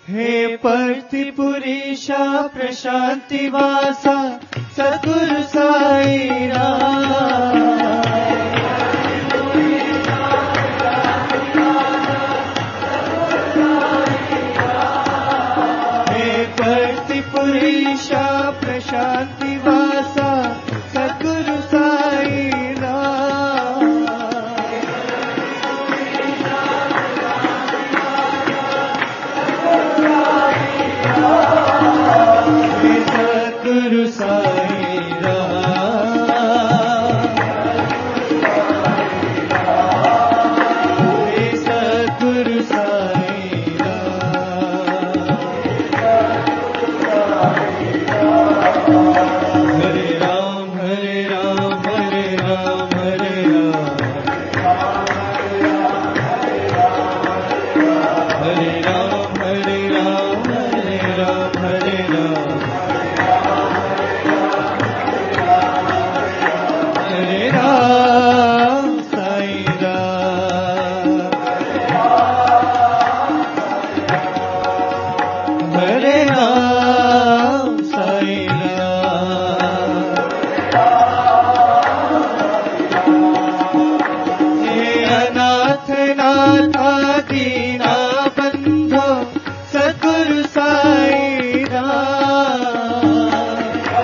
हे पर्तिपुरीशा प्रशांतिवासा सद्गुरु साई राम। हे पर्तिपुरीशा प्रशांतिवासा सद्गुरु साई राम। सद्गुरु साई राम। सद्गुरु साई राम। हरे राम हरे राम हरे राम हरे राम। हरे राम हरे राम हरे राम हरे राम। हरे राम साई राम। हरे राम साई राम। हे अनाथ नाथा दीना बंधो सद्गुरु साई राम।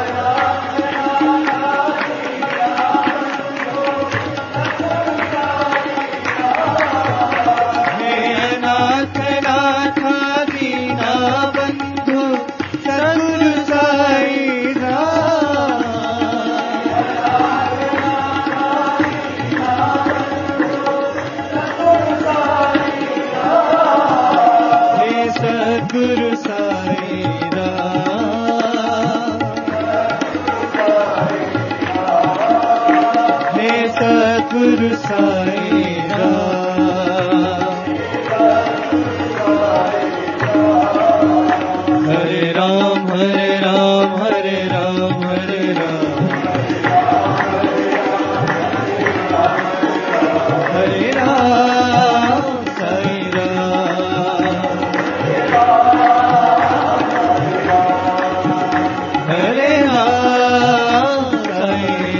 हे अनाथ नाथा दीना बंधु सद्गुरु साई राम। हे सद्गुरु साई राम। हे सद्गुरु साई राम। हरे राम हरे राम हरे राम हरे राम। हरे राम साई राम। हरे राम साई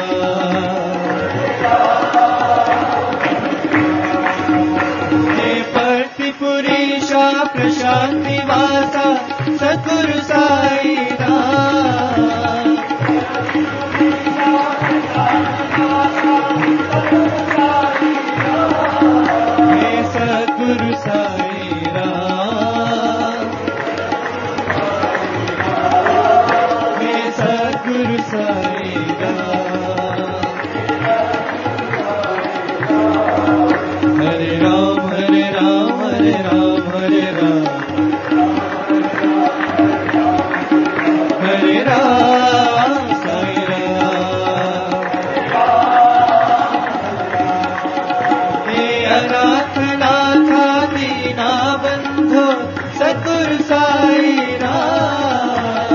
राम। हे पर्तिपुरीशा प्रशांतिवासा सद्गुरु साई राम। हे सद्गुरु साई राम। हे सद्गुरु साई राम। हरे राम हरे राम हरे राम हरे राम। हरे राम साई राम। हे अनाथ नाथा दीना बंधो सद्गुरु साई राम।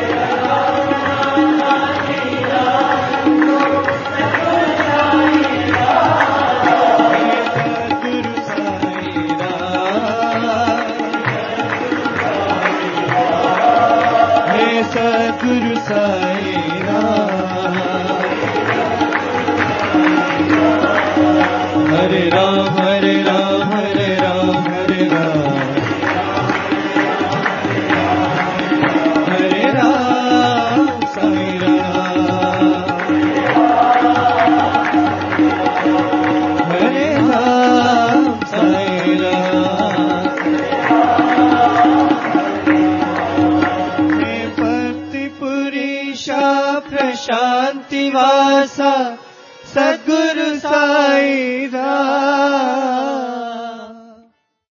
सद्गुरु साई राम। हे सद्गुरु साई राम। हरे राम हरे राम हरे राम हरे राम। हरे राम साई राम। हरे राम साई राम। हे पर्तिपुरीशा प्रशांतिवासा सद्गुरु साई राम।